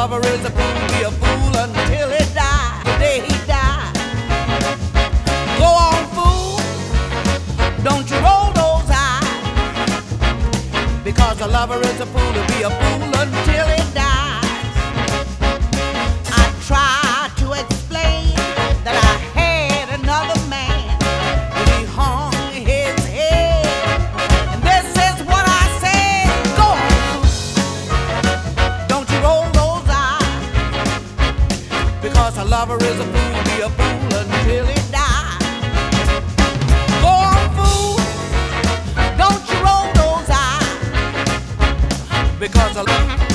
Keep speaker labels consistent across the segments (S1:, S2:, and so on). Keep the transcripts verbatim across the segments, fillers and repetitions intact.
S1: lover is a fool, be a fool until he dies. The day he dies. Go on, fool, don't you roll those eyes. Because a lover is a fool, to be a fool until he dies. I tried to explain that I had another man when he hung his head, and this is what I said. Go on, fool, don't you roll those eyes. Because a lover is a fool, be a fool until he dies. Go on, fool, don't you roll those eyes. Because a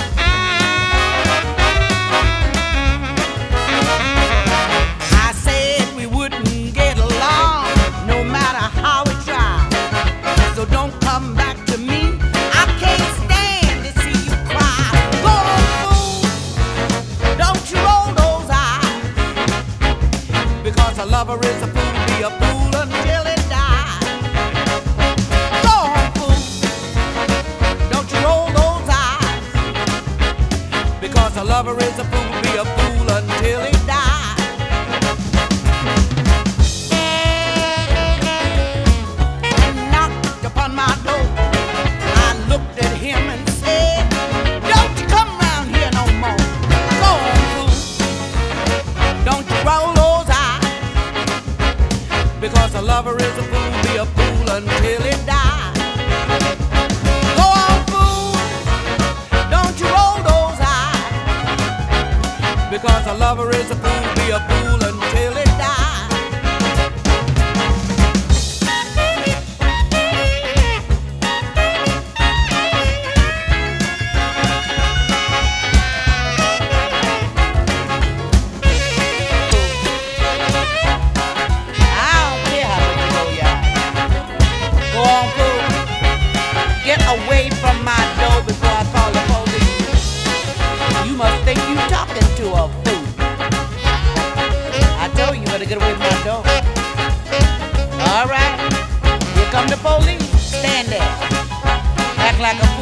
S1: I said we wouldn't get along no matter how we try. So don't come back to me. I can't stand to see you cry. Go on, fool, don't you roll those eyes. Because a lover is a fool, be a fool until he dies. Go on, fool, don't you roll those eyes. Because a lover is a fool, be a fool until he dies. And knocked upon my door. I looked at him and said, don't you come round here no more. Go on, fool, don't you roll those eyes. Because a lover is a fool, be a fool until he dies. Go on, fool, don't you roll those eyes. Because a lover is a fool, be a fool until he dies. I don't care how much you roll your eyes. Go on, fool, get away from my door before I call the police. You must think you talking to a fool. I told you, you better get away from my door. All right, here come the police. Stand there, act like a fool.